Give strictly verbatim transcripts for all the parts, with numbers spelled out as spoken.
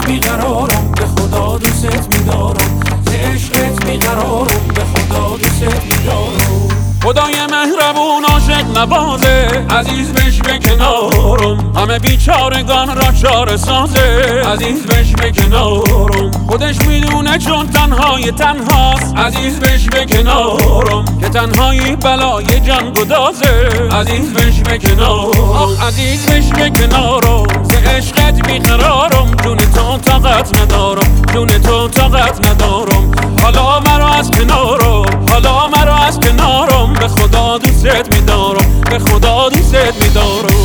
بیقرارم، به خدا دوست می‌دارم، ز عشقت بیقرارم، به خدا دوست می‌دارم. خدای مهربون عاشق نوازه، عزیز بش به کنارم، همه بیچارگان را چاره سازه، عزیز بش به کنارم. خودش میدونه چون تنهای تنهاست، عزیز بش به کنارم، که تنهایی بلای جان گدازه، عزیز بش به کنارم. آخ عزیز بش به کنارم، ز عشقت بیقرارم، جون تو طاقت ندارم، جون تو طاقت ندارم. حالا مرا از کنارم، حالا مرا از کنارم، به خدا دوست می‌دارم، به خدا دوست می‌دارم.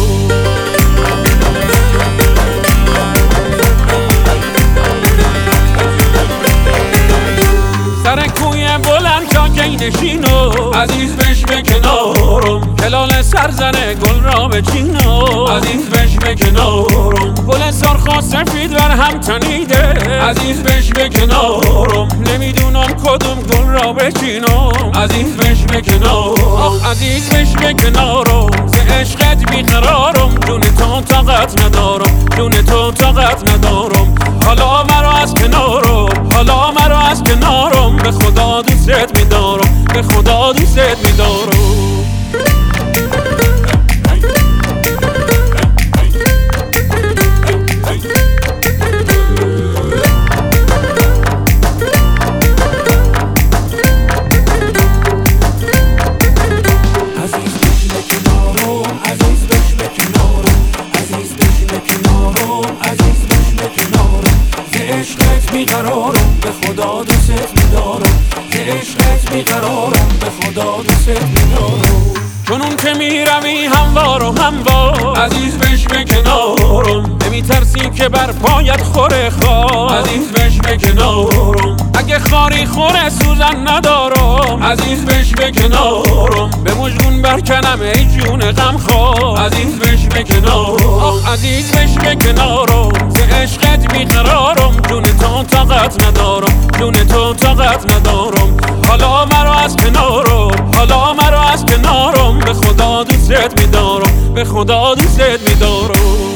سر کوی بلند چاکی نشینو، عزیز بش به کنارم، هلال سرزنه گل را به چینو، عزیز بش به کنارم. گل سرخ و سفید بر هم تنیده، عزیز بش به کنارم، نمیدونم کدوم گل را بچینم، عزیز بش به کنارم. آخ عزیز بش به کنارم، ز عشقت بیقرارم، جون تو طاقت ندارم، جون تو طاقت ندارم. حالا مرا از کنارم، حالا مرا از کنارم، به خدا دوست می‌دارم، به خدا دوست می‌دارم. بیقرارم، به خدا دوست می‌دارم، ز عشقت بیقرارم، به خدا دوست می‌دارم. چون که میروی هموار و هموار، عزیز بش به کنارم، نمیترسی که بر پایت خوره خار، عزیز بش به کنارم. اگه خاری خوره سوزن ندارم، عزیز بش به کنارم، به مژگون برکنم ای جون غم خوار، عزیز بش به کنارم. آخ عزیز بش به کنارم، ز عشقت بیقرارم، جون تو طاقت ندارم، جون تو طاقت ندارم. حالا مرا از کنارم، حالا مرا از کنارم، به خدا دوست می‌دارم، به خدا دوست می‌دارم.